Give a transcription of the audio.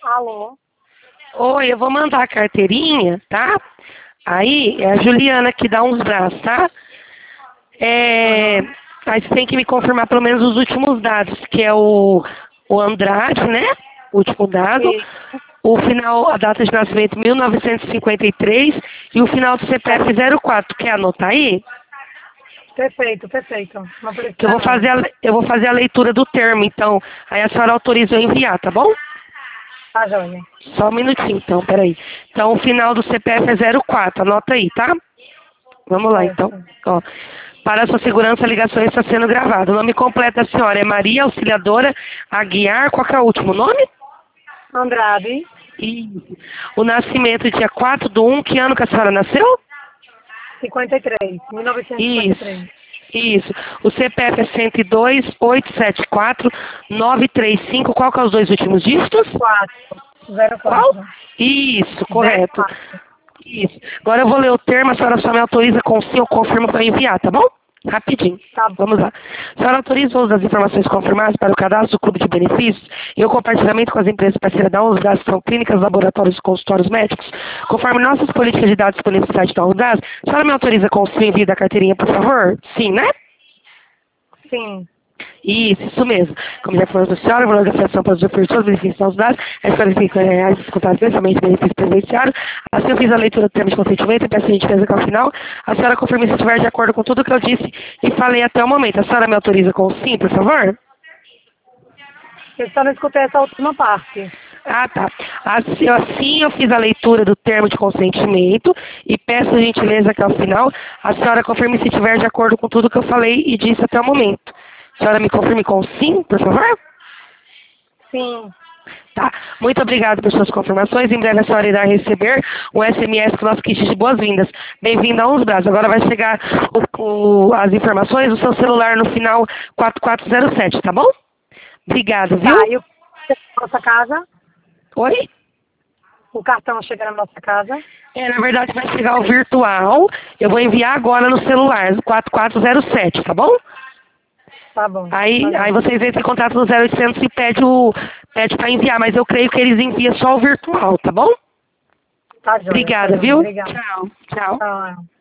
Alô? Oi, eu vou mandar a carteirinha, tá? Aí, é a Juliana que dá uns braços, tá? Aham. Aí você tem que me confirmar pelo menos os últimos dados, que é o Andrade, né? O último dado. E, O final, a data de nascimento 1953 e o final do CPF 04. Quer anotar aí? perfeito, perfeito. Não Que eu precisa vou fazer não. eu vou fazer a leitura do termo, então. Aí a senhora autoriza eu enviar, tá bom? Tá, joia. Só um minutinho, então, peraí. Então, o final do CPF é 04, anota aí, tá? Vamos lá, então. Certo. Ó, para a sua segurança, a ligação está sendo gravada. O nome completo da senhora é Maria Auxiliadora Aguiar. Qual que é o último nome? Andrade, Isso. O nascimento, dia 4/1. Que ano que a senhora nasceu? 53, Isso. 1953. Isso. O CPF é 102-874-935. Qual que é os dois últimos dígitos? 04, Qual? 04. Isso, correto. 04. Isso. Agora eu vou ler o termo, a senhora só me autoriza com sim ou confirma para enviar, tá bom? Rapidinho. Tá bom. Vamos lá. A senhora autoriza o uso das informações confirmadas para o cadastro do Clube de Benefícios e o compartilhamento com as empresas parceiras da ONU, dados são clínicas, laboratórios e consultórios médicos, conforme nossas políticas de dados disponíveis no site da ONU. A senhora me autoriza com o sim envio da carteirinha, por favor? Sim, né? Sim. Isso mesmo. Como já falamos da senhora, o valor da fiação para os pessoas, benefícios aos dados, é R$ 45 descontados mensalmente, benefício previdenciário. Assim eu fiz a leitura do termo de consentimento e peço a gentileza que ao final a senhora confirme se estiver de acordo com tudo que eu disse e falei até o momento. A senhora me autoriza com o sim, por favor? Eu só não escutei essa última parte. Ah, tá. Assim eu fiz a leitura do termo de consentimento e peço a gentileza que ao final a senhora confirme se estiver de acordo com tudo que eu falei e disse até o momento. A senhora me confirme com sim, por favor? Sim. Tá. Muito obrigado por suas confirmações. Em breve a senhora irá receber um SMS com o nosso kit de boas-vindas. Bem-vindo a Uns Braços. Agora vai chegar as informações do seu celular no final 4407, tá bom? Obrigado, Tá, viu? e o na nossa casa? Oi? O cartão chega na nossa casa? Na verdade vai chegar o virtual. Eu vou enviar agora no celular, 4407, tá bom? Tá bom. Tá, Aí joia. vocês entram em contato no 0800 e pede para enviar, mas eu creio que eles enviam só o virtual, tá bom? Tá, joia. Tá, Obrigada, joia. viu? Obrigada. Tchau, tchau. Tchau.